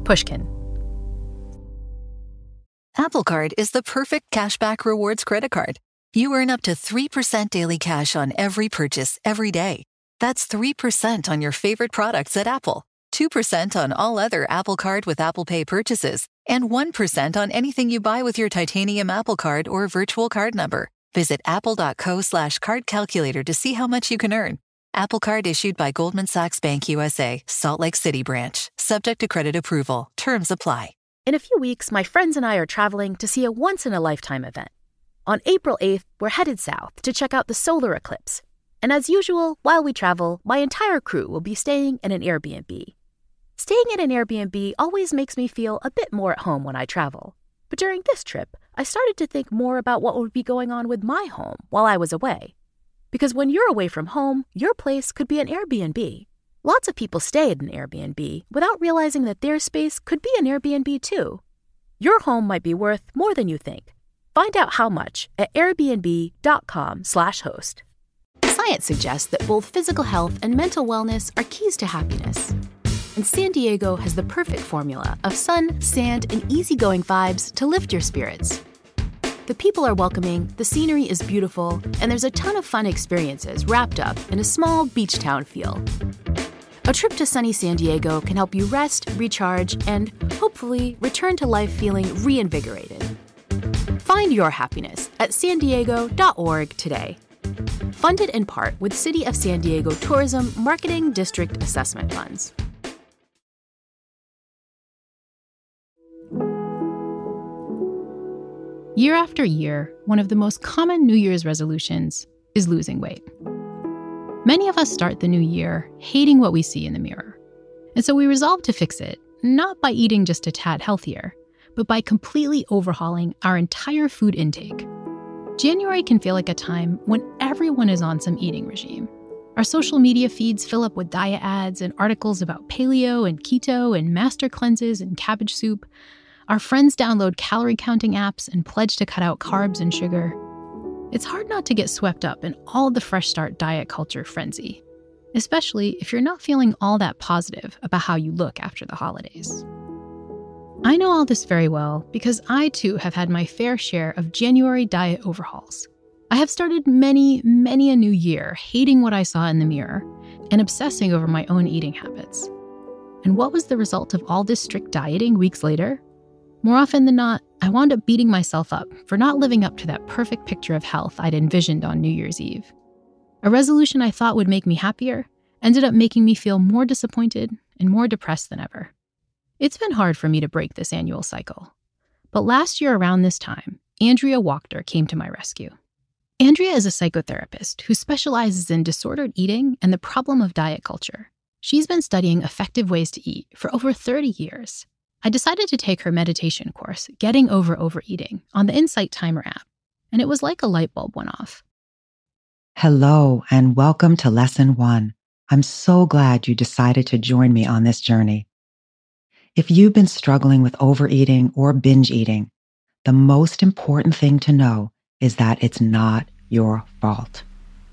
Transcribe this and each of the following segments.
Pushkin. Apple Card is the perfect cashback rewards credit card. You earn up to 3% daily cash on every purchase every day. That's 3% on your favorite products at Apple, 2% on all other Apple Card with Apple Pay purchases, and 1% on anything you buy with your titanium Apple Card or virtual card number. Visit apple.co/card calculator to see how much you can earn. Apple Card issued by Goldman Sachs Bank USA, Salt Lake City branch. Subject to credit approval. Terms apply. In a few weeks, my friends and I are traveling to see a once-in-a-lifetime event. On April 8th, we're headed south to check out the solar eclipse. And as usual, while we travel, my entire crew will be staying in an Airbnb. Staying in an Airbnb always makes me feel a bit more at home when I travel. But during this trip, I started to think more about what would be going on with my home while I was away. Because when you're away from home, your place could be an Airbnb. Lots of people stay at an Airbnb without realizing that their space could be an Airbnb too. Your home might be worth more than you think. Find out how much at airbnb.com/host. Science suggests that both physical health and mental wellness are keys to happiness. And San Diego has the perfect formula of sun, sand, and easygoing vibes to lift your spirits. The people are welcoming, the scenery is beautiful, and there's a ton of fun experiences wrapped up in a small beach town feel. A trip to sunny San Diego can help you rest, recharge, and hopefully return to life feeling reinvigorated. Find your happiness at sandiego.org today. Funded in part with City of San Diego Tourism Marketing District Assessment Funds. Year after year, one of the most common New Year's resolutions is losing weight. Many of us start the new year hating what we see in the mirror. And so we resolve to fix it, not by eating just a tad healthier, but by completely overhauling our entire food intake. January can feel like a time when everyone is on some eating regime. Our social media feeds fill up with diet ads and articles about paleo and keto and master cleanses and cabbage soup. Our friends download calorie counting apps and pledge to cut out carbs and sugar. It's hard not to get swept up in all the Fresh Start diet culture frenzy, especially if you're not feeling all that positive about how you look after the holidays. I know all this very well because I too have had my fair share of January diet overhauls. I have started many a new year hating what I saw in the mirror and obsessing over my own eating habits. And what was the result of all this strict dieting weeks later? More often than not, I wound up beating myself up for not living up to that perfect picture of health I'd envisioned on New Year's Eve. A resolution I thought would make me happier ended up making me feel more disappointed and more depressed than ever. It's been hard for me to break this annual cycle. But last year around this time, Andrea Wachter came to my rescue. Andrea is a psychotherapist who specializes in disordered eating and the problem of diet culture. She's been studying effective ways to eat for over 30 years. I decided to take her meditation course, Getting Over Overeating, on the Insight Timer app, and it was like a light bulb went off. Hello, and welcome to Lesson 1. I'm so glad you decided to join me on this journey. If you've been struggling with overeating or binge eating, the most important thing to know is that it's not your fault.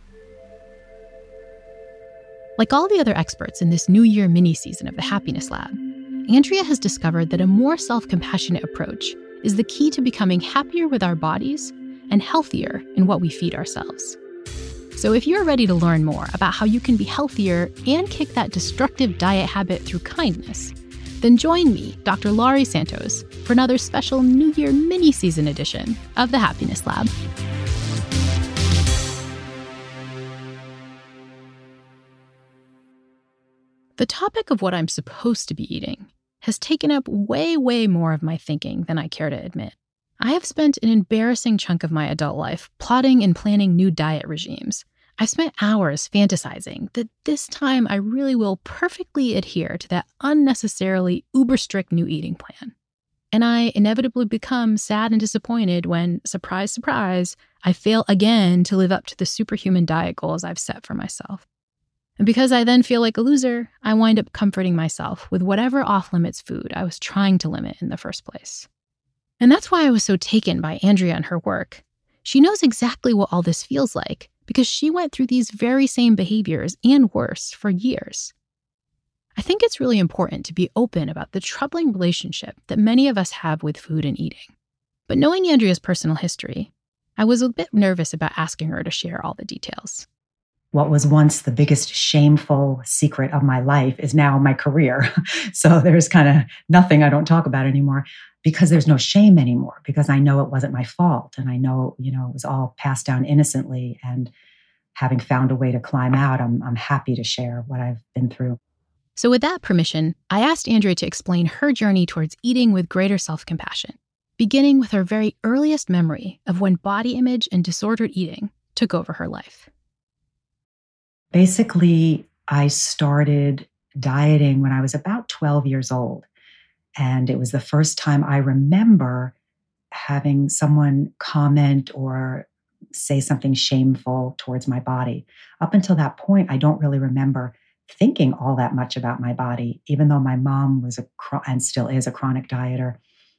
Like all the other experts in this New Year mini-season of the Happiness Lab, Andrea has discovered that a more self-compassionate approach is the key to becoming happier with our bodies and healthier in what we feed ourselves. So if you're ready to learn more about how you can be healthier and kick that destructive diet habit through kindness, then join me, Dr. Laurie Santos, for another special New Year mini-season edition of the Happiness Lab. The topic of what I'm supposed to be eating has taken up way more of my thinking than I care to admit. I have spent an embarrassing chunk of my adult life plotting and planning new diet regimes. I've spent hours fantasizing that this time I really will perfectly adhere to that unnecessarily uber-strict new eating plan. And I inevitably become sad and disappointed when, surprise, surprise, I fail again to live up to the superhuman diet goals I've set for myself. And because I then feel like a loser, I wind up comforting myself with whatever off-limits food I was trying to limit in the first place. And that's why I was so taken by Andrea and her work. She knows exactly what all this feels like because she went through these very same behaviors and worse for years. I think it's really important to be open about the troubling relationship that many of us have with food and eating. But knowing Andrea's personal history, I was a bit nervous about asking her to share all the details. What was once the biggest shameful secret of my life is now my career. So there's kind of nothing I don't talk about anymore because there's no shame anymore, because I know it wasn't my fault. And I know, it was all passed down innocently. And having found a way to climb out, I'm happy to share what I've been through. So with that permission, I asked Andrea to explain her journey towards eating with greater self-compassion, beginning with her very earliest memory of when body image and disordered eating took over her life. Basically, I started dieting when I was about 12 years old. And it was the first time I remember having someone comment or say something shameful towards my body. Up until that point, I don't really remember thinking all that much about my body, even though my mom was and still is a chronic dieter.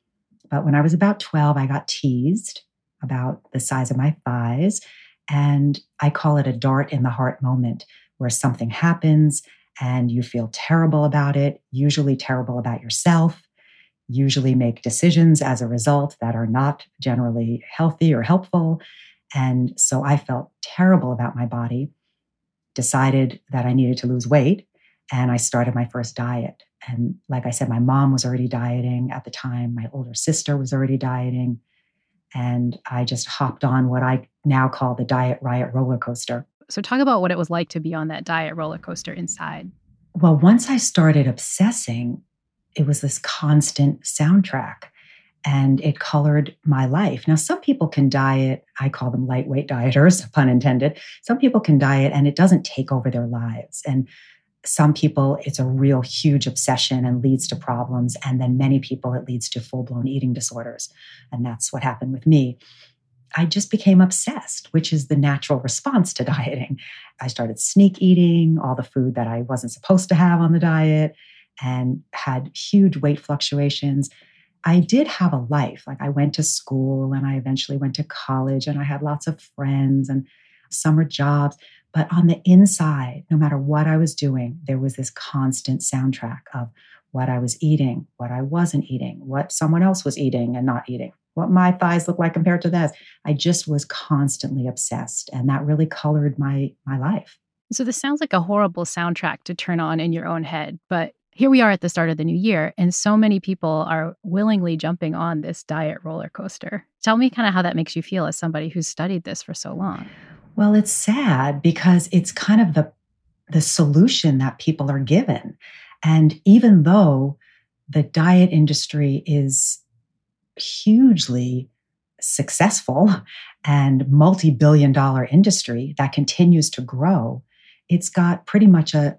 But when I was about 12, I got teased about the size of my thighs. And I call it a dart in the heart moment, where something happens and you feel terrible about it, usually terrible about yourself, usually make decisions as a result that are not generally healthy or helpful. And so I felt terrible about my body, decided that I needed to lose weight, and I started my first diet. And like I said, my mom was already dieting at the time. My older sister was already dieting. And I just hopped on what I now call the diet riot roller coaster. So talk about what it was like to be on that diet roller coaster inside. Well, once I started obsessing, it was this constant soundtrack, and it colored my life. Now, some people can diet. I call them lightweight dieters, pun intended. Some people can diet and it doesn't take over their lives. And some people, it's a real huge obsession and leads to problems. And then many people, it leads to full-blown eating disorders. And that's what happened with me. I just became obsessed, which is the natural response to dieting. I started sneak eating all the food that I wasn't supposed to have on the diet and had huge weight fluctuations. I did have a life. Like I went to school and I eventually went to college and I had lots of friends and summer jobs. But on the inside, no matter what I was doing, there was this constant soundtrack of what I was eating, what I wasn't eating, what someone else was eating and not eating, what my thighs look like compared to theirs. I just was constantly obsessed. And that really colored my life. So this sounds like a horrible soundtrack to turn on in your own head. But here we are at the start of the new year, and so many people are willingly jumping on this diet roller coaster. Tell me kind of how that makes you feel as somebody who's studied this for so long. Well, it's sad because it's kind of the solution that people are given. And even though the diet industry is hugely successful and multi-billion-dollar industry that continues to grow, it's got pretty much a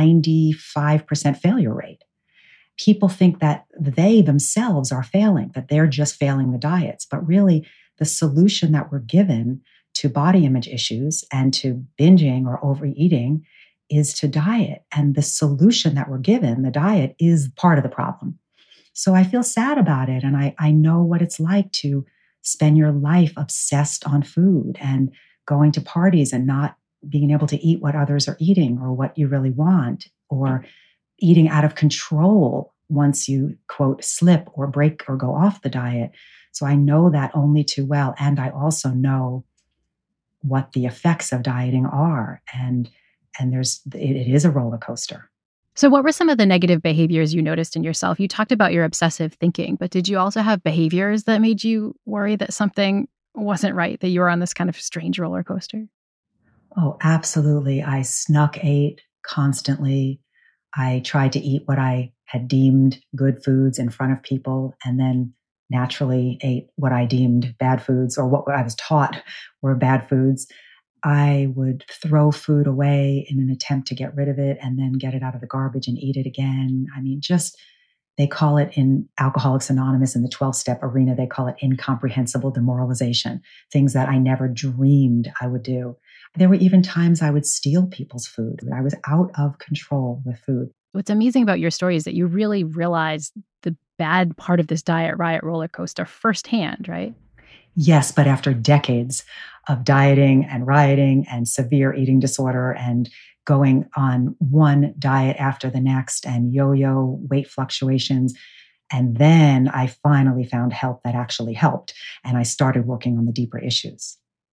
95% failure rate. People think that they themselves are failing, that they're just failing the diets. But really, the solution that we're given to body image issues and to binging or overeating is to diet. And the solution that we're given, the diet, is part of the problem. So I feel sad about it. And I know what it's like to spend your life obsessed on food and going to parties and not being able to eat what others are eating or what you really want, or eating out of control once you, quote, slip or break or go off the diet. So I know that only too well. And I also know what the effects of dieting are. And it is a roller coaster. So what were some of the negative behaviors you noticed in yourself? You talked about your obsessive thinking, but did you also have behaviors that made you worry that something wasn't right, that you were on this kind of strange roller coaster? Oh, absolutely. I snuck ate constantly. I tried to eat what I had deemed good foods in front of people, and then naturally ate what I deemed bad foods, or what I was taught were bad foods. I would throw food away in an attempt to get rid of it and then get it out of the garbage and eat it again. I mean, they call it in Alcoholics Anonymous in the 12-step arena, they call it incomprehensible demoralization, things that I never dreamed I would do. There were even times I would steal people's food. I was out of control with food. What's amazing about your story is that you really realized the bad part of this diet riot roller coaster firsthand, right? Yes, but after decades of dieting and rioting and severe eating disorder and going on one diet after the next and yo-yo weight fluctuations. And then I finally found help that actually helped. And I started working on the deeper issues.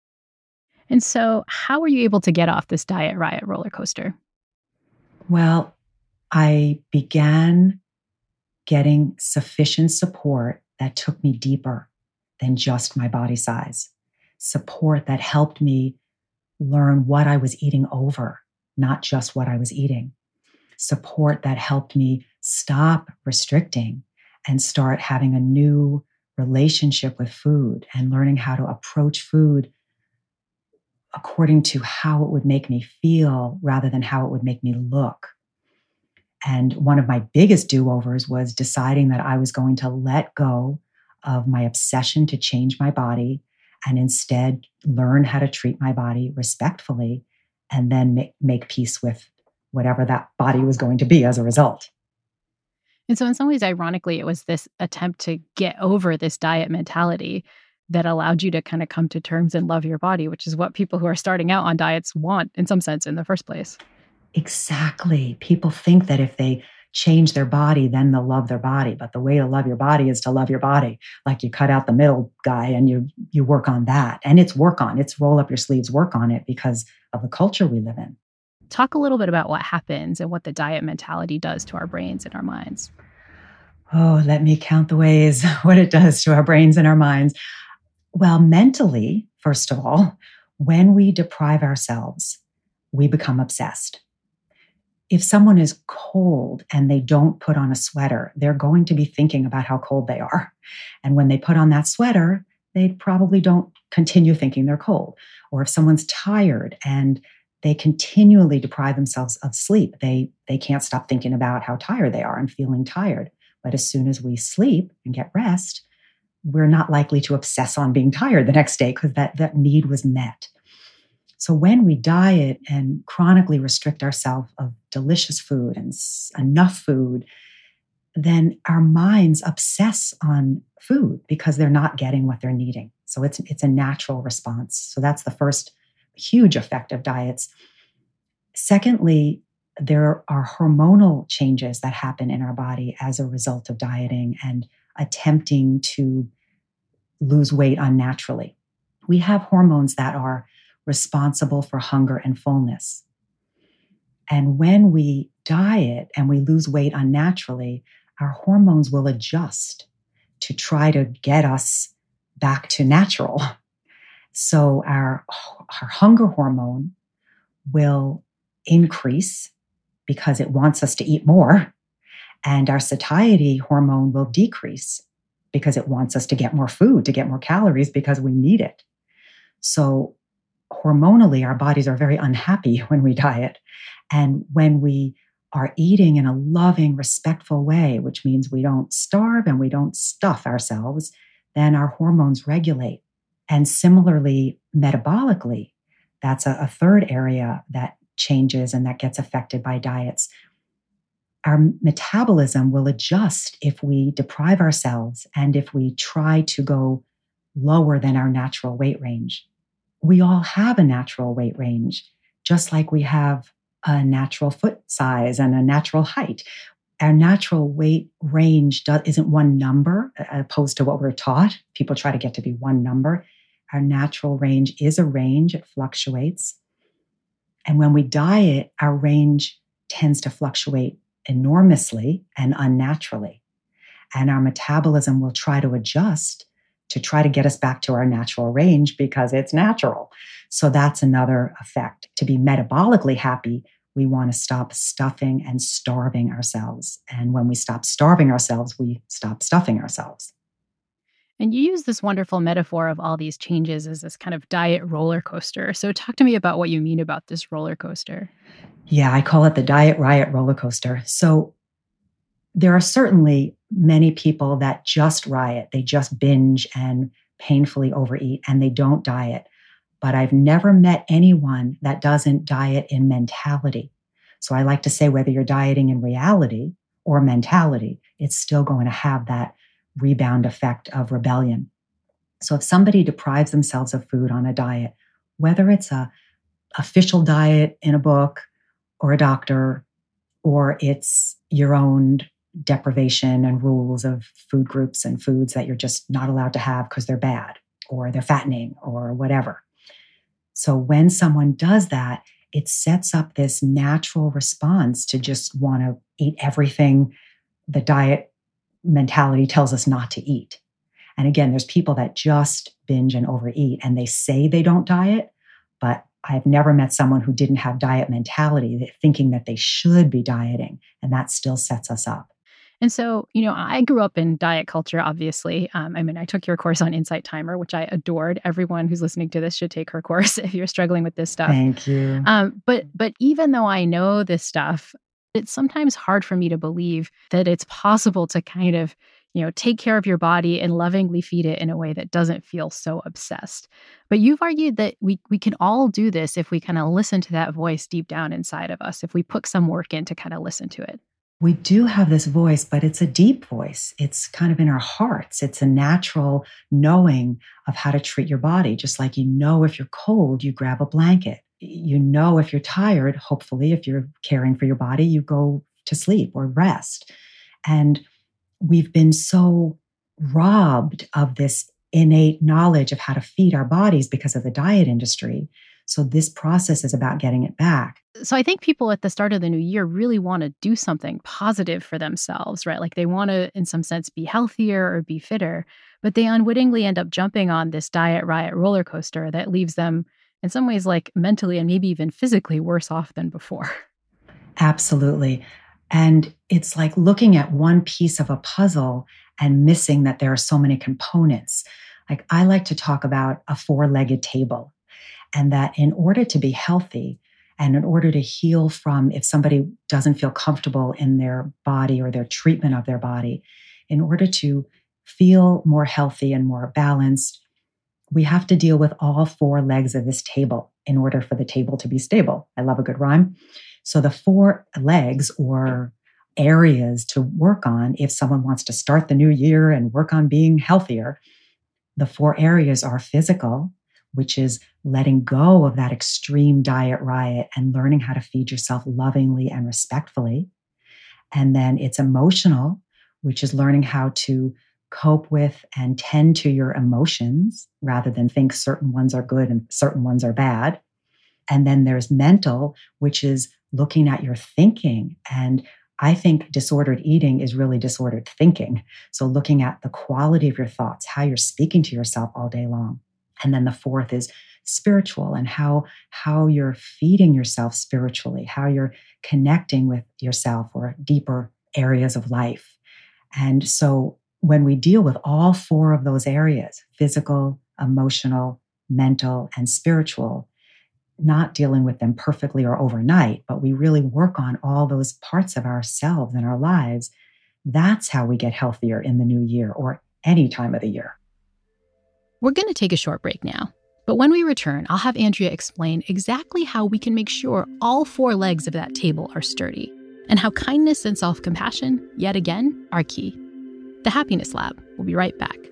And so, how were you able to get off this diet riot roller coaster? Well, I began getting sufficient support that took me deeper than just my body size. Support that helped me learn what I was eating over, not just what I was eating. Support that helped me stop restricting and start having a new relationship with food and learning how to approach food according to how it would make me feel rather than how it would make me look. And one of my biggest do-overs was deciding that I was going to let go of my obsession to change my body and instead learn how to treat my body respectfully and then make peace with whatever that body was going to be as a result. And so, in some ways, ironically, it was this attempt to get over this diet mentality that allowed you to kind of come to terms and love your body, which is what people who are starting out on diets want in some sense in the first place. Exactly. People think that if they change their body, then they'll love their body. But the way to love your body is to love your body. Like you cut out the middle guy and you work on that. And it's roll up your sleeves, work on it because of the culture we live in. Talk a little bit about what happens and what the diet mentality does to our brains and our minds. Oh, let me count the ways what it does to our brains and our minds. Well, mentally, first of all, when we deprive ourselves, we become obsessed. If someone is cold and they don't put on a sweater, they're going to be thinking about how cold they are. And when they put on that sweater, they probably don't continue thinking they're cold. Or if someone's tired and they continually deprive themselves of sleep, they can't stop thinking about how tired they are and feeling tired. But as soon as we sleep and get rest, we're not likely to obsess on being tired the next day because that need was met. So when we diet and chronically restrict ourselves of delicious food and enough food, then our minds obsess on food because they're not getting what they're needing. So it's a natural response. So that's the first huge effect of diets. Secondly, there are hormonal changes that happen in our body as a result of dieting and attempting to lose weight unnaturally. We have hormones that are responsible for hunger and fullness. And when we diet and we lose weight unnaturally, our hormones will adjust to try to get us back to natural. So our hunger hormone will increase because it wants us to eat more. And our satiety hormone will decrease because it wants us to get more food, to get more calories because we need it. So hormonally, our bodies are very unhappy when we diet. And when we are eating in a loving, respectful way, which means we don't starve and we don't stuff ourselves, then our hormones regulate. And similarly, metabolically, that's a third area that changes and that gets affected by diets. Our metabolism will adjust if we deprive ourselves and if we try to go lower than our natural weight range. We all have a natural weight range, just like we have a natural foot size and a natural height. Our natural weight range isn't one number, opposed to what we're taught. People try to get to be one number. Our natural range is a range. It fluctuates. And when we diet, our range tends to fluctuate enormously and unnaturally. And our metabolism will try to adjust to try to get us back to our natural range because it's natural. So that's another effect. To be metabolically happy, we want to stop stuffing and starving ourselves. And when we stop starving ourselves, we stop stuffing ourselves. And you use this wonderful metaphor of all these changes as this kind of diet roller coaster. So talk to me about what you mean about this roller coaster. Yeah, I call it the diet riot roller coaster. So there are certainly many people that just riot. They just binge and painfully overeat and they don't diet. But I've never met anyone that doesn't diet in mentality. So I like to say whether you're dieting in reality or mentality, it's still going to have that rebound effect of rebellion. So if somebody deprives themselves of food on a diet, whether it's a official diet in a book or a doctor, or it's your own deprivation and rules of food groups and foods that you're just not allowed to have because they're bad or they're fattening or whatever. So when someone does that, it sets up this natural response to just want to eat everything the diet mentality tells us not to eat. And again, there's people that just binge and overeat and they say they don't diet, but I've never met someone who didn't have diet mentality, thinking that they should be dieting, and that still sets us up. And so, I grew up in diet culture, obviously. I took your course on Insight Timer, which I adored. Everyone who's listening to this should take her course if you're struggling with this stuff. Thank you. But even though I know this stuff, it's sometimes hard for me to believe that it's possible to kind of, take care of your body and lovingly feed it in a way that doesn't feel so obsessed. But you've argued that we can all do this if we kind of listen to that voice deep down inside of us, if we put some work in to kind of listen to it. We do have this voice, but it's a deep voice. It's kind of in our hearts. It's a natural knowing of how to treat your body. Just like if you're cold, you grab a blanket. If you're tired, hopefully, if you're caring for your body, you go to sleep or rest. And we've been so robbed of this innate knowledge of how to feed our bodies because of the diet industry. So this process is about getting it back. So I think people at the start of the new year really want to do something positive for themselves, right? Like they want to, in some sense, be healthier or be fitter, but they unwittingly end up jumping on this diet riot roller coaster that leaves them in some ways like mentally and maybe even physically worse off than before. Absolutely. And it's like looking at one piece of a puzzle and missing that there are so many components. Like I like to talk about a four-legged table, and that in order to be healthy and in order to heal from if somebody doesn't feel comfortable in their body or their treatment of their body, in order to feel more healthy and more balanced, we have to deal with all four legs of this table in order for the table to be stable. I love a good rhyme. So the four legs or areas to work on if someone wants to start the new year and work on being healthier, the four areas are physical, which is letting go of that extreme diet riot and learning how to feed yourself lovingly and respectfully. And then it's emotional, which is learning how to cope with and tend to your emotions rather than think certain ones are good and certain ones are bad. And then there's mental, which is looking at your thinking. And I think disordered eating is really disordered thinking. So looking at the quality of your thoughts, how you're speaking to yourself all day long. And then the fourth is spiritual and how you're feeding yourself spiritually, how you're connecting with yourself or deeper areas of life. And so when we deal with all four of those areas, physical, emotional, mental, and spiritual, not dealing with them perfectly or overnight, but we really work on all those parts of ourselves and our lives, that's how we get healthier in the new year or any time of the year. We're going to take a short break now, but when we return, I'll have Andrea explain exactly how we can make sure all four legs of that table are sturdy and how kindness and self-compassion, yet again, are key. The Happiness Lab will be right back.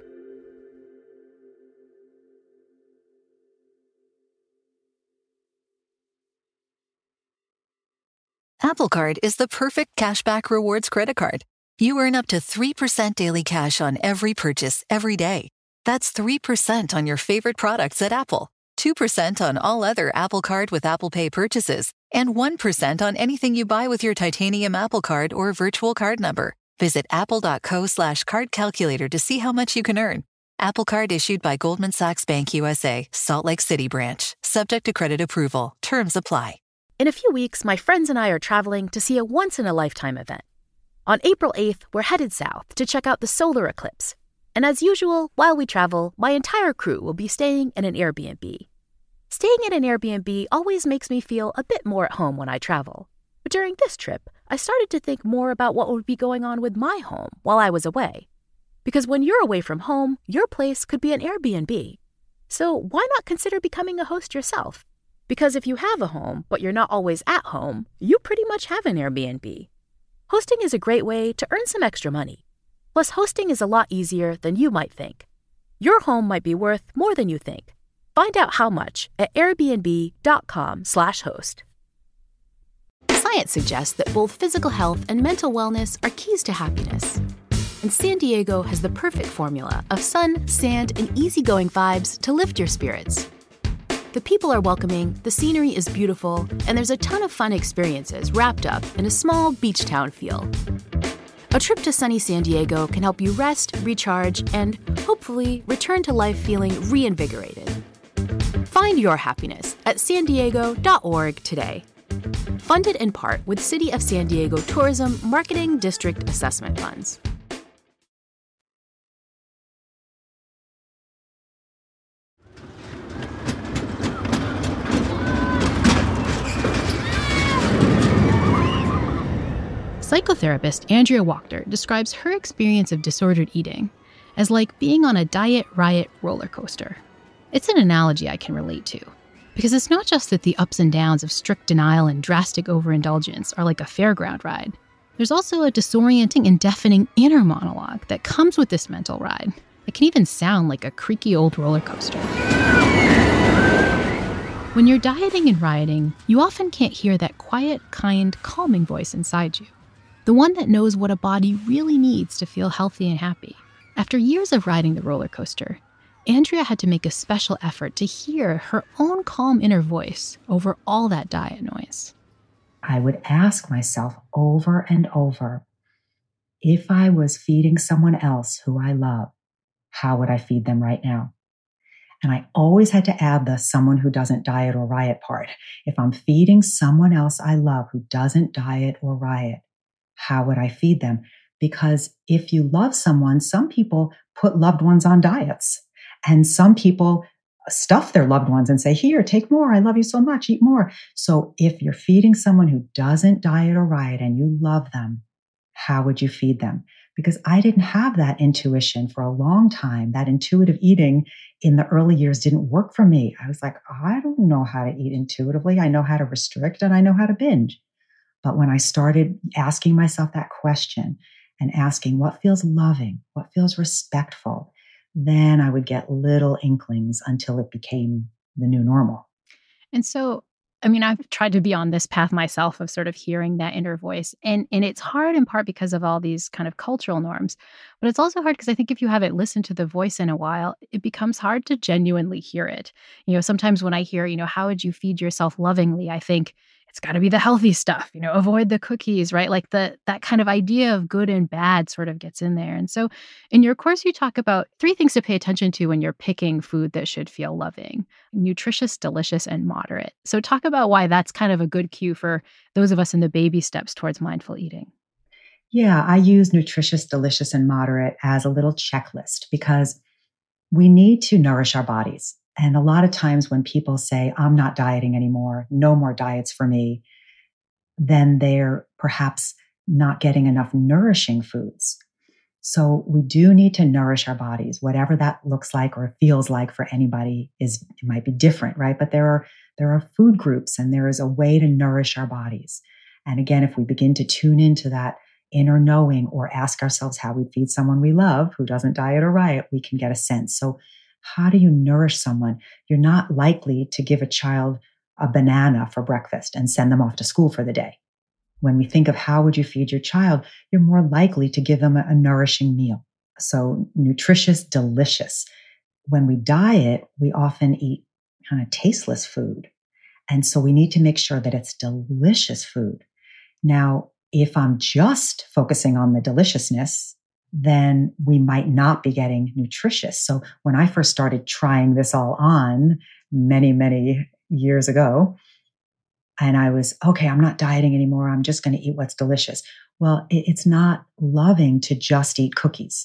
Apple Card is the perfect cashback rewards credit card. You earn up to 3% daily cash on every purchase every day. That's 3% on your favorite products at Apple, 2% on all other Apple Card with Apple Pay purchases, and 1% on anything you buy with your titanium Apple Card or virtual card number. Visit apple.co/card calculator to see how much you can earn. Apple Card issued by Goldman Sachs Bank USA, Salt Lake City branch. Subject to credit approval. Terms apply. In a few weeks, my friends and I are traveling to see a once-in-a-lifetime event. On April 8th, we're headed south to check out the solar eclipse. And as usual, while we travel, my entire crew will be staying in an Airbnb. Staying in an Airbnb always makes me feel a bit more at home when I travel. But during this trip, I started to think more about what would be going on with my home while I was away. Because when you're away from home, your place could be an Airbnb. So why not consider becoming a host yourself? Because if you have a home, but you're not always at home, you pretty much have an Airbnb. Hosting is a great way to earn some extra money. Plus, hosting is a lot easier than you might think. Your home might be worth more than you think. Find out how much at airbnb.com/host. Science suggests that both physical health and mental wellness are keys to happiness. And San Diego has the perfect formula of sun, sand, and easygoing vibes to lift your spirits. The people are welcoming, the scenery is beautiful, and there's a ton of fun experiences wrapped up in a small beach town feel. A trip to sunny San Diego can help you rest, recharge, and hopefully return to life feeling reinvigorated. Find your happiness at sandiego.org today. Funded in part with City of San Diego Tourism Marketing District Assessment Funds. Psychotherapist Andrea Wachter describes her experience of disordered eating as like being on a diet riot roller coaster. It's an analogy I can relate to, because it's not just that the ups and downs of strict denial and drastic overindulgence are like a fairground ride. There's also a disorienting and deafening inner monologue that comes with this mental ride. It can even sound like a creaky old roller coaster. When you're dieting and rioting, you often can't hear that quiet, kind, calming voice inside you. The one that knows what a body really needs to feel healthy and happy. After years of riding the roller coaster, Andrea had to make a special effort to hear her own calm inner voice over all that diet noise. I would ask myself over and over, if I was feeding someone else who I love, how would I feed them right now? And I always had to add the someone who doesn't diet or riot part. If I'm feeding someone else I love who doesn't diet or riot, how would I feed them? Because if you love someone, some people put loved ones on diets, and some people stuff their loved ones and say, here, take more. I love you so much. Eat more. So if you're feeding someone who doesn't diet or riot and you love them, how would you feed them? Because I didn't have that intuition for a long time. That intuitive eating in the early years didn't work for me. I was like, I don't know how to eat intuitively. I know how to restrict and I know how to binge. But when I started asking myself that question and asking what feels loving, what feels respectful, then I would get little inklings until it became the new normal. And so, I mean, I've tried to be on this path myself of sort of hearing that inner voice. And it's hard in part because of all these kind of cultural norms. But it's also hard because I think if you haven't listened to the voice in a while, it becomes hard to genuinely hear it. You know, sometimes when I hear, how would you feed yourself lovingly, I think, it's got to be the healthy stuff, avoid the cookies, right? Like that kind of idea of good and bad sort of gets in there. And so in your course, you talk about 3 things to pay attention to when you're picking food that should feel loving: nutritious, delicious, and moderate. So talk about why that's kind of a good cue for those of us in the baby steps towards mindful eating. Yeah, I use nutritious, delicious, and moderate as a little checklist because we need to nourish our bodies. And a lot of times when people say, I'm not dieting anymore, no more diets for me, then they're perhaps not getting enough nourishing foods. So we do need to nourish our bodies, whatever that looks like or feels like for anybody it might be different, right? But there are food groups and there is a way to nourish our bodies. And again, if we begin to tune into that inner knowing or ask ourselves how we'd feed someone we love who doesn't diet or riot, we can get a sense. So how do you nourish someone? You're not likely to give a child a banana for breakfast and send them off to school for the day. When we think of how would you feed your child, you're more likely to give them a nourishing meal. So nutritious, delicious. When we diet, we often eat kind of tasteless food. And so we need to make sure that it's delicious food. Now, if I'm just focusing on the deliciousness, then we might not be getting nutritious. So when I first started trying this all on many, many years ago, and I was, okay, I'm not dieting anymore. I'm just going to eat what's delicious. Well, it's not loving to just eat cookies.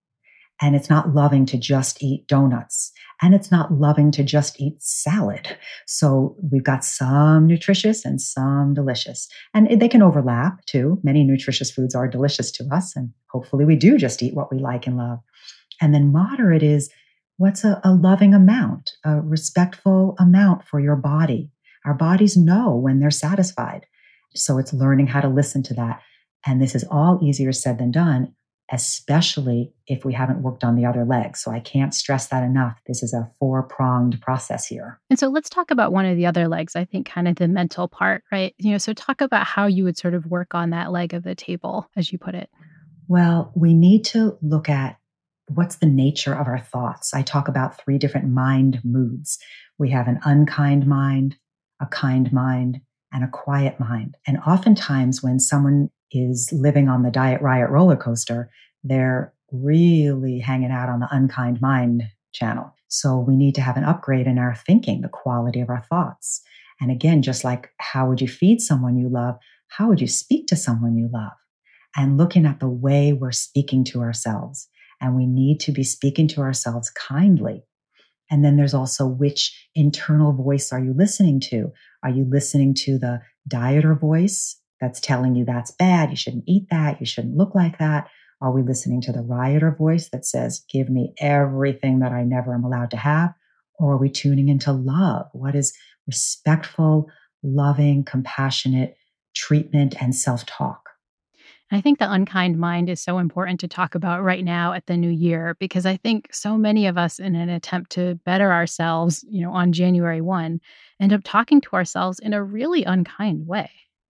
And it's not loving to just eat donuts. And it's not loving to just eat salad. So we've got some nutritious and some delicious. And they can overlap too. Many nutritious foods are delicious to us. And hopefully we do just eat what we like and love. And then moderate is what's a loving amount, a respectful amount for your body. Our bodies know when they're satisfied. So it's learning how to listen to that. And this is all easier said than done. especially if we haven't worked on the other leg. So I can't stress that enough. This is a four-pronged process here. And so let's talk about one of the other legs, I think kind of the mental part, right? So talk about how you would sort of work on that leg of the table, as you put it. Well, we need to look at what's the nature of our thoughts. I talk about 3 different mind moods. We have an unkind mind, a kind mind, and a quiet mind. And oftentimes when someone is living on the diet riot roller coaster, they're really hanging out on the unkind mind channel. So we need to have an upgrade in our thinking, the quality of our thoughts. And again, just like how would you feed someone you love, how would you speak to someone you love? And looking at the way we're speaking to ourselves. And we need to be speaking to ourselves kindly. And then there's also which internal voice are you listening to? Are you listening to the dieter voice that's telling you that's bad, you shouldn't eat that, you shouldn't look like that? Are we listening to the rioter voice that says, give me everything that I never am allowed to have? Or are we tuning into love? What is respectful, loving, compassionate treatment and self-talk? I think the unkind mind is so important to talk about right now at the new year, because I think so many of us, in an attempt to better ourselves, on January 1, end up talking to ourselves in a really unkind way.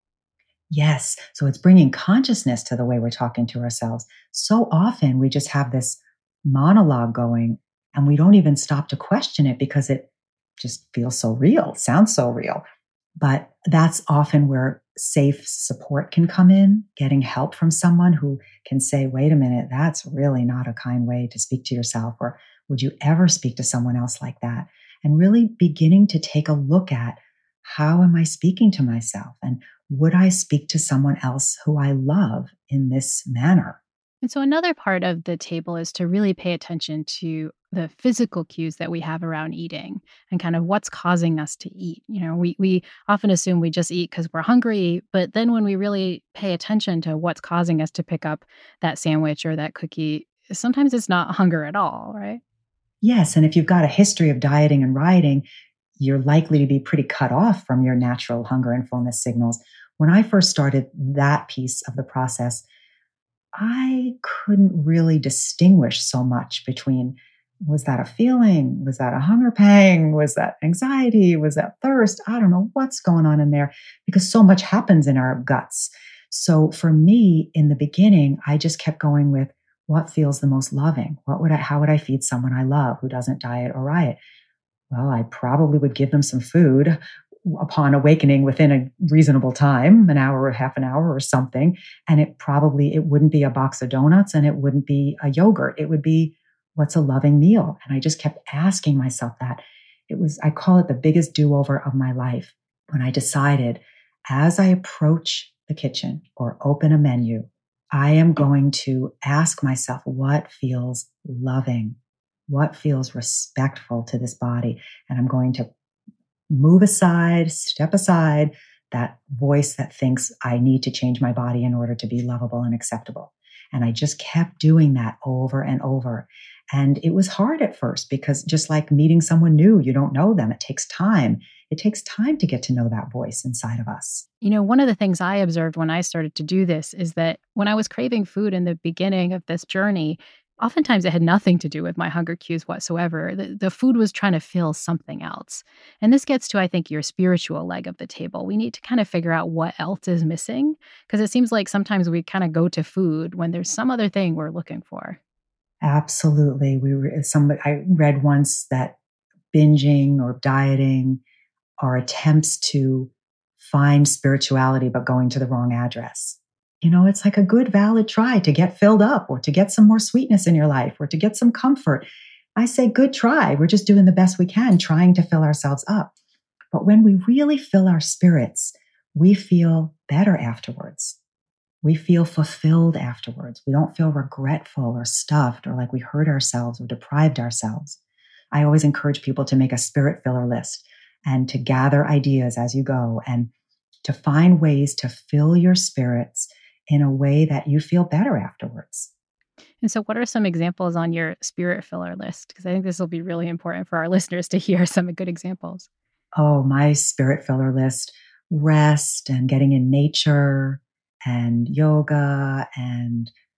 Yes. So it's bringing consciousness to the way we're talking to ourselves. So often we just have this monologue going and we don't even stop to question it because it just feels so real, sounds so real. But that's often where safe support can come in, getting help from someone who can say, wait a minute, that's really not a kind way to speak to yourself. Or would you ever speak to someone else like that? And really beginning to take a look at, how am I speaking to myself? And would I speak to someone else who I love in this manner? And so another part of the table is to really pay attention to the physical cues that we have around eating and kind of what's causing us to eat. We often assume we just eat because we're hungry, but then when we really pay attention to what's causing us to pick up that sandwich or that cookie, sometimes it's not hunger at all, right? Yes. And if you've got a history of dieting and rioting, you're likely to be pretty cut off from your natural hunger and fullness signals. When I first started that piece of the process, I couldn't really distinguish so much between, was that a feeling? Was that a hunger pang? Was that anxiety? Was that thirst? I don't know what's going on in there because so much happens in our guts. So for me, in the beginning, I just kept going with what feels the most loving. How would I feed someone I love who doesn't diet or riot? Well, I probably would give them some food upon awakening within a reasonable time, an hour or half an hour or something. And it wouldn't be a box of donuts and it wouldn't be a yogurt. It would be, what's a loving meal? And I just kept asking myself that. I call it the biggest do-over of my life when I decided, as I approach the kitchen or open a menu, I am going to ask myself what feels loving, what feels respectful to this body. And I'm going to step aside that voice that thinks I need to change my body in order to be lovable and acceptable. And I just kept doing that over and over. And it was hard at first because just like meeting someone new, you don't know them. It takes time. It takes time to get to know that voice inside of us. One of the things I observed when I started to do this is that when I was craving food in the beginning of this journey, oftentimes it had nothing to do with my hunger cues whatsoever. The food was trying to fill something else. And this gets to, I think, your spiritual leg of the table. We need to kind of figure out what else is missing, because it seems like sometimes we kind of go to food when there's some other thing we're looking for. Absolutely. I read once that binging or dieting are attempts to find spirituality, but going to the wrong address. It's like a good, valid try to get filled up or to get some more sweetness in your life or to get some comfort. I say, good try. We're just doing the best we can, trying to fill ourselves up. But when we really fill our spirits, we feel better afterwards. We feel fulfilled afterwards. We don't feel regretful or stuffed or like we hurt ourselves or deprived ourselves. I always encourage people to make a spirit filler list and to gather ideas as you go and to find ways to fill your spirits in a way that you feel better afterwards. And so what are some examples on your spirit filler list? Because I think this will be really important for our listeners to hear some good examples. Oh, my spirit filler list: rest and getting in nature and yoga and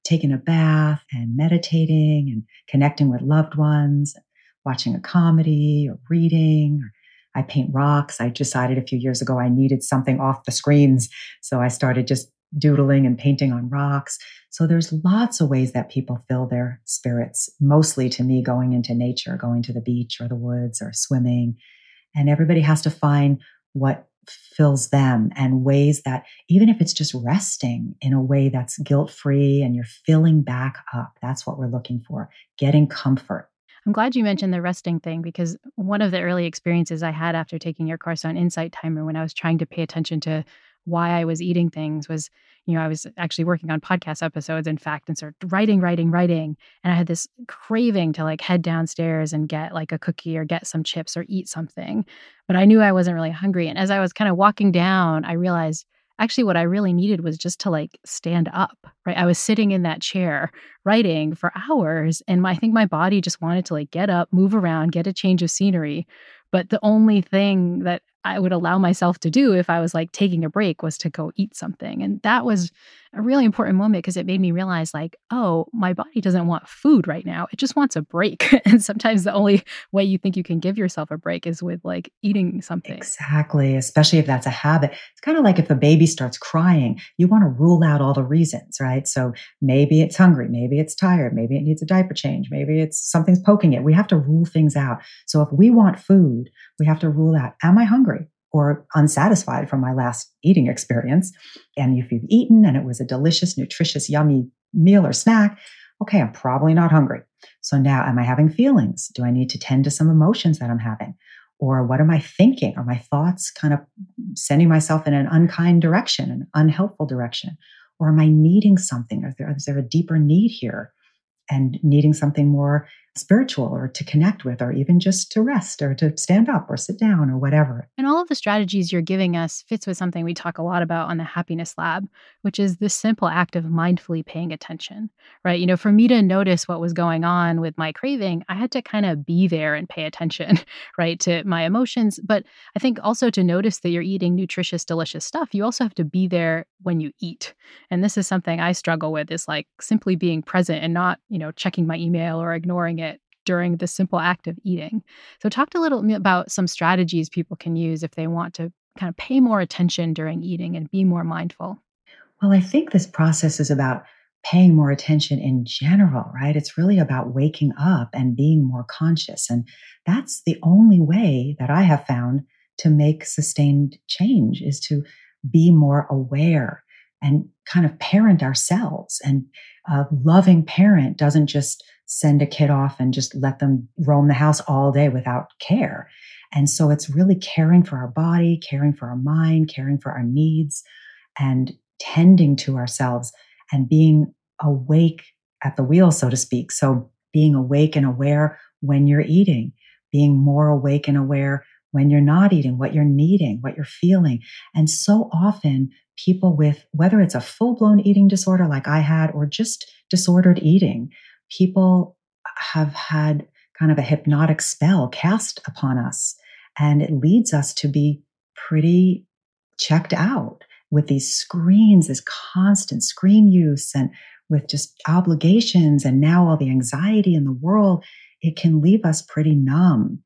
taking a bath and meditating and connecting with loved ones, watching a comedy or reading. I paint rocks. I decided a few years ago I needed something off the screens. So I started just doodling and painting on rocks. So there's lots of ways that people fill their spirits, mostly to me going into nature, going to the beach or the woods or swimming. And everybody has to find what fills them and ways that, even if it's just resting in a way that's guilt-free and you're filling back up, that's what we're looking for, getting comfort. I'm glad you mentioned the resting thing, because one of the early experiences I had after taking your course on Insight Timer, when I was trying to pay attention to why I was eating things, was, I was actually working on podcast episodes, in fact, and started writing. And I had this craving to like head downstairs and get like a cookie or get some chips or eat something. But I knew I wasn't really hungry. And as I was kind of walking down, I realized actually what I really needed was just to like stand up, right? I was sitting in that chair writing for hours, and I think my body just wanted to like get up, move around, get a change of scenery. But the only thing that I would allow myself to do if I was like taking a break was to go eat something. And that was a really important moment because it made me realize like, oh, my body doesn't want food right now. It just wants a break. And sometimes the only way you think you can give yourself a break is with like eating something. Exactly. Especially if that's a habit. It's kind of like if a baby starts crying, you want to rule out all the reasons, right? So maybe it's hungry, maybe it's tired, maybe it needs a diaper change, maybe it's something's poking it. We have to rule things out. So if we want food, we have to rule out, am I hungry or unsatisfied from my last eating experience? And if you've eaten and it was a delicious, nutritious, yummy meal or snack, okay, I'm probably not hungry. So now am I having feelings? Do I need to tend to some emotions that I'm having? Or what am I thinking? Are my thoughts kind of sending myself in an unkind direction, an unhelpful direction? Or am I needing something? Is there a deeper need here and needing something more spiritual or to connect with, or even just to rest or to stand up or sit down or whatever? And all of the strategies you're giving us fits with something we talk a lot about on the Happiness Lab, which is the simple act of mindfully paying attention, right? For me to notice what was going on with my craving, I had to kind of be there and pay attention, right, to my emotions. But I think also to notice that you're eating nutritious, delicious stuff, you also have to be there when you eat. And this is something I struggle with, is like simply being present and not, checking my email or ignoring it during the simple act of eating. So talk a little about some strategies people can use if they want to kind of pay more attention during eating and be more mindful. Well, I think this process is about paying more attention in general, right? It's really about waking up and being more conscious. And that's the only way that I have found to make sustained change, is to be more aware and kind of parent ourselves. And a loving parent doesn't just send a kid off and just let them roam the house all day without care. And so it's really caring for our body, caring for our mind, caring for our needs, and tending to ourselves and being awake at the wheel, so to speak. So being awake and aware when you're eating, being more awake and aware when you're not eating, what you're needing, what you're feeling. And so often people with, whether it's a full-blown eating disorder like I had, or just disordered eating, people have had kind of a hypnotic spell cast upon us. And it leads us to be pretty checked out with these screens, this constant screen use, and with just obligations and now all the anxiety in the world. It can leave us pretty numb.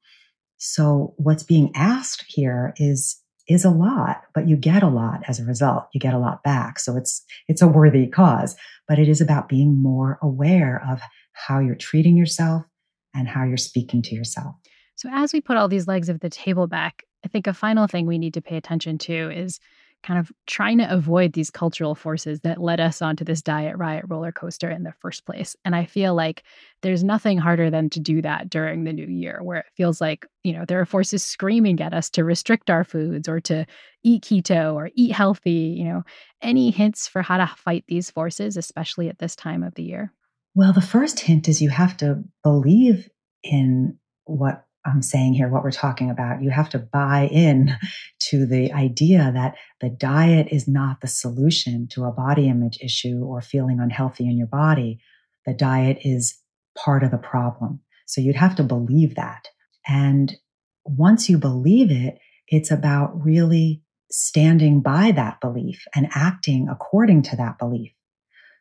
So what's being asked here is a lot, but you get a lot as a result. You get a lot back. So it's a worthy cause, but it is about being more aware of how you're treating yourself and how you're speaking to yourself. So as we put all these legs of the table back, I think a final thing we need to pay attention to is kind of trying to avoid these cultural forces that led us onto this diet riot roller coaster in the first place. And I feel like there's nothing harder than to do that during the new year, where it feels like, there are forces screaming at us to restrict our foods or to eat keto or eat healthy. Any hints for how to fight these forces, especially at this time of the year? Well, the first hint is you have to believe in what I'm saying here, what we're talking about. You have to buy in to the idea that the diet is not the solution to a body image issue or feeling unhealthy in your body. The diet is part of the problem. So you'd have to believe that. And once you believe it, it's about really standing by that belief and acting according to that belief.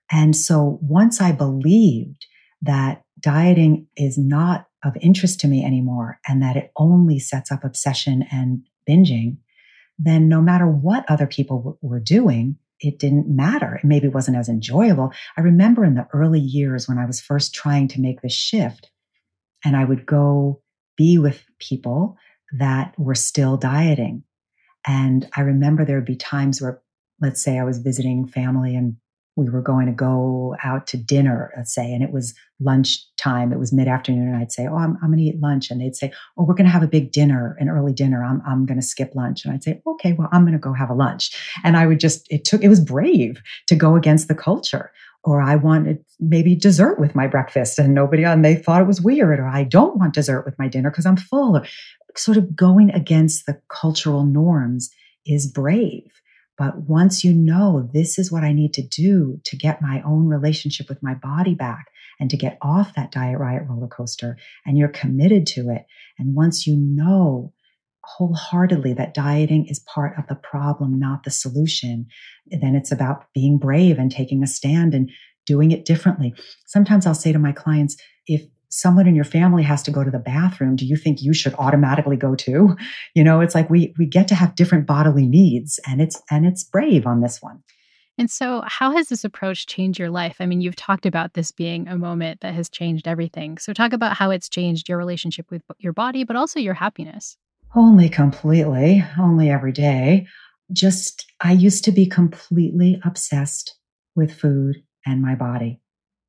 And so once I believed that dieting is not of interest to me anymore and that it only sets up obsession and binging, then no matter what other people were doing, it didn't matter. It maybe wasn't as enjoyable. I remember in the early years when I was first trying to make this shift, and I would go be with people that were still dieting. And I remember there would be times where, let's say I was visiting family and we were going to go out to dinner, let's say, and it was lunchtime. It was mid-afternoon. And I'd say, oh, I'm going to eat lunch. And they'd say, oh, we're going to have a big dinner, an early dinner. I'm going to skip lunch. And I'd say, okay, well, I'm going to go have a lunch. And I would it was brave to go against the culture. Or I wanted maybe dessert with my breakfast and they thought it was weird. Or I don't want dessert with my dinner because I'm full. Or sort of going against the cultural norms is brave. But once you know this is what I need to do to get my own relationship with my body back and to get off that diet riot roller coaster, and you're committed to it, and once you know wholeheartedly that dieting is part of the problem, not the solution, then it's about being brave and taking a stand and doing it differently. Sometimes I'll say to my clients, if someone in your family has to go to the bathroom, do you think you should automatically go too? It's like we get to have different bodily needs, and it's brave on this one. And so how has this approach changed your life? I mean, you've talked about this being a moment that has changed everything. So talk about how it's changed your relationship with your body, but also your happiness. Only completely, only every day. I used to be completely obsessed with food and my body.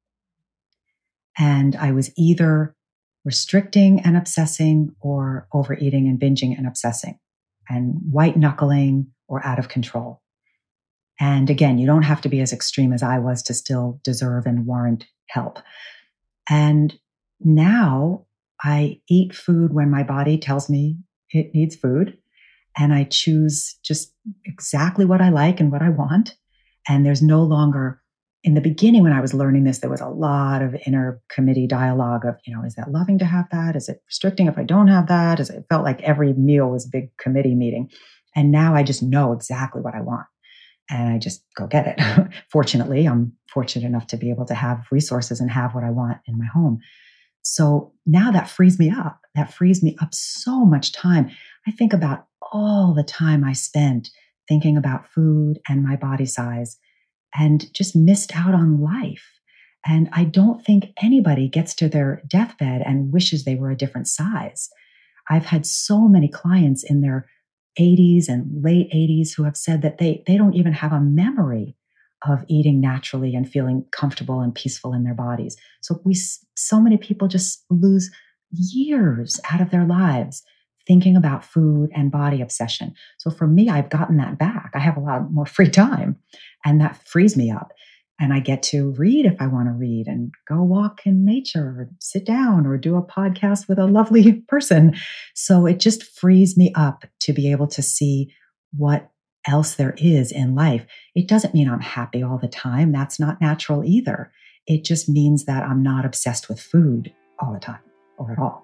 And I was either restricting and obsessing or overeating and binging and obsessing and white knuckling or out of control. And again, you don't have to be as extreme as I was to still deserve and warrant help. And now I eat food when my body tells me it needs food. And I choose just exactly what I like and what I want. And there's no longer, in the beginning when I was learning this, there was a lot of inner committee dialogue of, is that loving to have that? Is it restricting if I don't have that? It felt like every meal was a big committee meeting. And now I just know exactly what I want. And I just go get it. Fortunately, I'm fortunate enough to be able to have resources and have what I want in my home. So now that frees me up. That frees me up so much time. I think about all the time I spent thinking about food and my body size and just missed out on life. And I don't think anybody gets to their deathbed and wishes they were a different size. I've had so many clients in their 80s and late 80s who have said that they don't even have a memory of eating naturally and feeling comfortable and peaceful in their bodies. So many people just lose years out of their lives thinking about food and body obsession. So for me, I've gotten that back. I have a lot more free time, and that frees me up. And I get to read if I want to read and go walk in nature or sit down or do a podcast with a lovely person. So it just frees me up to be able to see what else there is in life. It doesn't mean I'm happy all the time. That's not natural either. It just means that I'm not obsessed with food all the time or at all.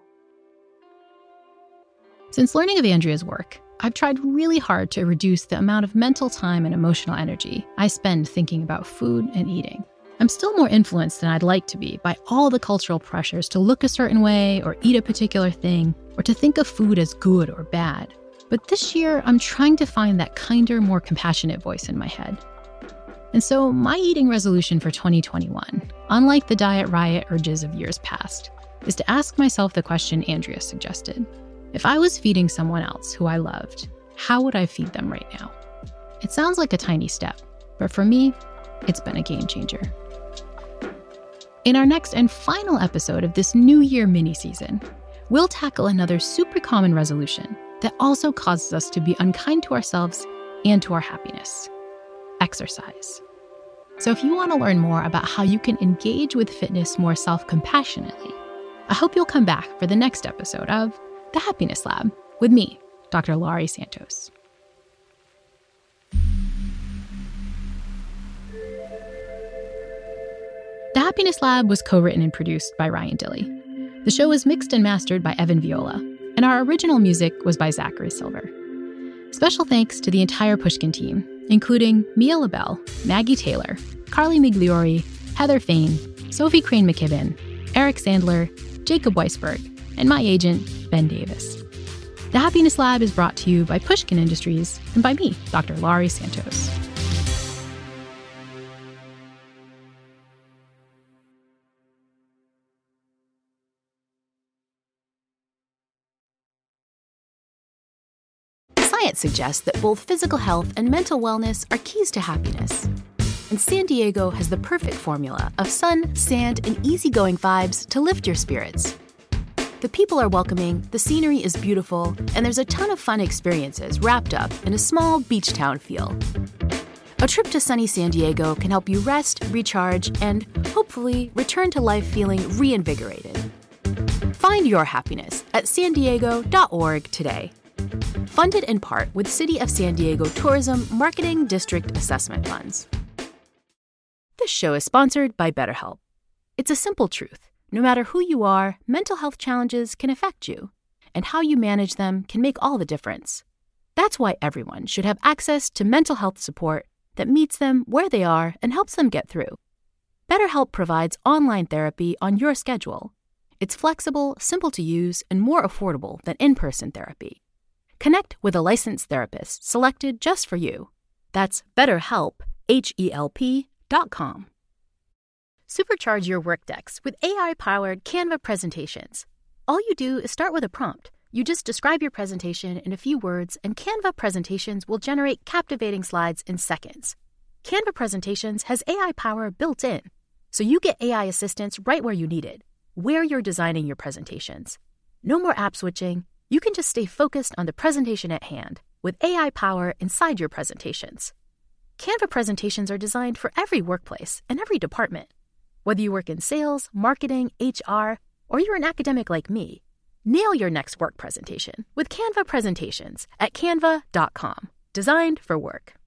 Since learning of Andrea's work, I've tried really hard to reduce the amount of mental time and emotional energy I spend thinking about food and eating. I'm still more influenced than I'd like to be by all the cultural pressures to look a certain way or eat a particular thing or to think of food as good or bad. But this year, I'm trying to find that kinder, more compassionate voice in my head. And so my eating resolution for 2021, unlike the diet riot urges of years past, is to ask myself the question Andrea suggested. If I was feeding someone else who I loved, how would I feed them right now? It sounds like a tiny step, but for me, it's been a game changer. In our next and final episode of this New Year mini-season, we'll tackle another super common resolution that also causes us to be unkind to ourselves and to our happiness: exercise. So if you want to learn more about how you can engage with fitness more self-compassionately, I hope you'll come back for the next episode of The Happiness Lab with me, Dr. Laurie Santos. The Happiness Lab was co-written and produced by Ryan Dilley. The show was mixed and mastered by Evan Viola, and our original music was by Zachary Silver. Special thanks to the entire Pushkin team, including Mia LaBelle, Maggie Taylor, Carly Migliori, Heather Fain, Sophie Crane McKibben, Eric Sandler, Jacob Weisberg, and my agent, Ben Davis. The Happiness Lab is brought to you by Pushkin Industries and by me, Dr. Laurie Santos. Science suggests that both physical health and mental wellness are keys to happiness. And San Diego has the perfect formula of sun, sand, and easygoing vibes to lift your spirits. The people are welcoming, the scenery is beautiful, and there's a ton of fun experiences wrapped up in a small beach town feel. A trip to sunny San Diego can help you rest, recharge, and hopefully return to life feeling reinvigorated. Find your happiness at sandiego.org today. Funded in part with City of San Diego Tourism Marketing District Assessment Funds. This show is sponsored by BetterHelp. It's a simple truth. No matter who you are, mental health challenges can affect you, and how you manage them can make all the difference. That's why everyone should have access to mental health support that meets them where they are and helps them get through. BetterHelp provides online therapy on your schedule. It's flexible, simple to use, and more affordable than in-person therapy. Connect with a licensed therapist selected just for you. That's BetterHelp, HELP.com. Supercharge your Workdex with AI-powered Canva presentations. All you do is start with a prompt. You just describe your presentation in a few words, and Canva presentations will generate captivating slides in seconds. Canva presentations has AI power built in, so you get AI assistance right where you need it, where you're designing your presentations. No more app switching. You can just stay focused on the presentation at hand with AI power inside your presentations. Canva presentations are designed for every workplace and every department. Whether you work in sales, marketing, HR, or you're an academic like me, nail your next work presentation with Canva presentations at canva.com. Designed for work.